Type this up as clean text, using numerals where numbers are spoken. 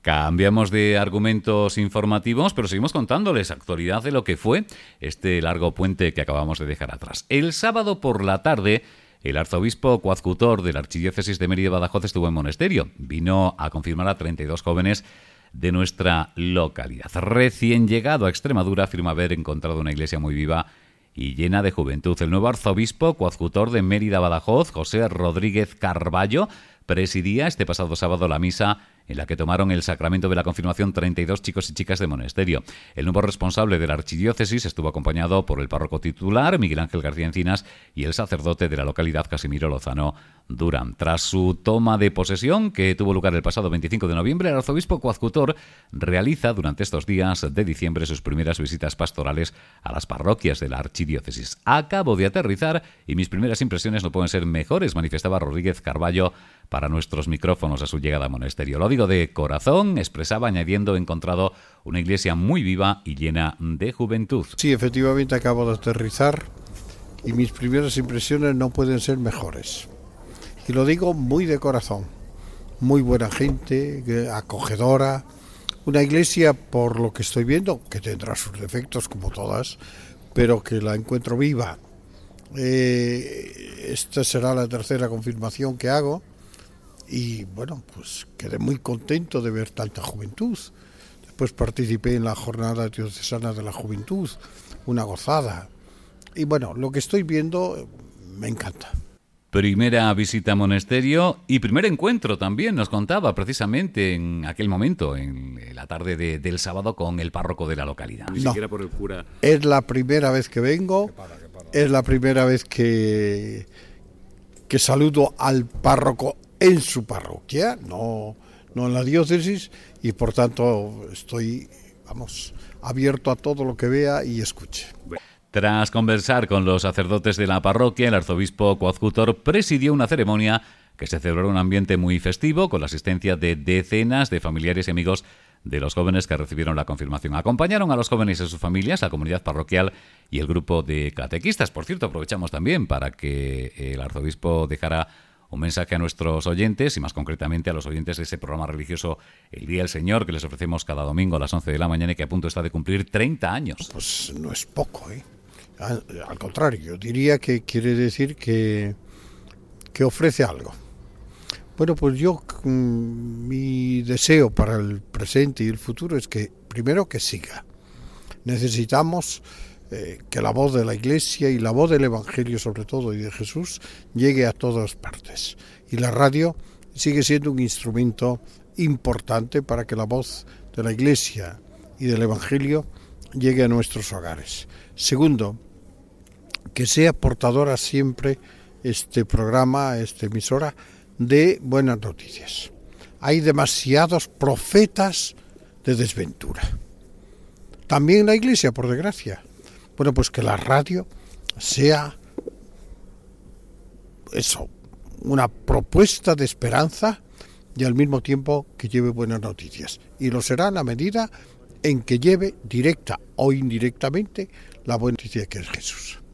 Cambiamos de argumentos informativos, pero seguimos contándoles actualidad de lo que fue este largo puente que acabamos de dejar atrás. El sábado por la tarde, el arzobispo coadjutor de la Archidiócesis de Mérida y Badajoz estuvo en Monesterio. Vino a confirmar a 32 jóvenes de nuestra localidad. Recién llegado a Extremadura, afirma haber encontrado una iglesia muy viva y llena de juventud. El nuevo arzobispo coadjutor de Mérida Badajoz, José Rodríguez Carballo, presidía este pasado sábado la misa en la que tomaron el sacramento de la confirmación 32 chicos y chicas de Monesterio. El nuevo responsable de la archidiócesis estuvo acompañado por el párroco titular, Miguel Ángel García Encinas, y el sacerdote de la localidad, Casimiro Lozano Durán. Tras su toma de posesión, que tuvo lugar el pasado 25 de noviembre, el arzobispo coadjutor realiza durante estos días de diciembre sus primeras visitas pastorales a las parroquias de la archidiócesis. Acabo de aterrizar y mis primeras impresiones no pueden ser mejores, manifestaba Rodríguez Carballo para nuestros micrófonos a su llegada a Monesterio. Lo digo de corazón, expresaba, añadiendo, he encontrado una iglesia muy viva y llena de juventud. Sí, efectivamente acabo de aterrizar y mis primeras impresiones no pueden ser mejores. Y lo digo muy de corazón. Muy buena gente, acogedora. Una iglesia, por lo que estoy viendo, que tendrá sus defectos como todas, pero que la encuentro viva. Esta será la tercera confirmación que hago. Y bueno, pues quedé muy contento de ver tanta juventud. Después participé en la Jornada Diocesana de la Juventud, una gozada. Y bueno, lo que estoy viendo me encanta. Primera visita a Monesterio y primer encuentro también, nos contaba precisamente en aquel momento, en la tarde del sábado, con el párroco de la localidad. Ni siquiera por el cura. Es la primera vez que vengo, es la primera vez que saludo al párroco en su parroquia, no en la diócesis, y por tanto estoy, abierto a todo lo que vea y escuche. Tras conversar con los sacerdotes de la parroquia, el arzobispo coadjutor presidió una ceremonia que se celebró en un ambiente muy festivo, con la asistencia de decenas de familiares y amigos de los jóvenes que recibieron la confirmación. Acompañaron a los jóvenes y sus familias, la comunidad parroquial y el grupo de catequistas. Por cierto, aprovechamos también para que el arzobispo dejara un mensaje a nuestros oyentes y más concretamente a los oyentes de ese programa religioso El Día del Señor, que les ofrecemos cada domingo a las 11 de la mañana y que a punto está de cumplir 30 años. Pues no es poco, ¿eh? Al contrario, yo diría que quiere decir que ofrece algo. Bueno, pues yo, mi deseo para el presente y el futuro es que, primero, que siga. Necesitamos que la voz de la Iglesia y la voz del Evangelio, sobre todo, y de Jesús, llegue a todas partes. Y la radio sigue siendo un instrumento importante para que la voz de la Iglesia y del Evangelio llegue a nuestros hogares. Segundo, que sea portadora siempre este programa, esta emisora, de buenas noticias. Hay demasiados profetas de desventura. También la Iglesia, por desgracia. Bueno, pues que la radio sea eso, una propuesta de esperanza y al mismo tiempo que lleve buenas noticias. Y lo será en la medida en que lleve directa o indirectamente la buena noticia que es Jesús.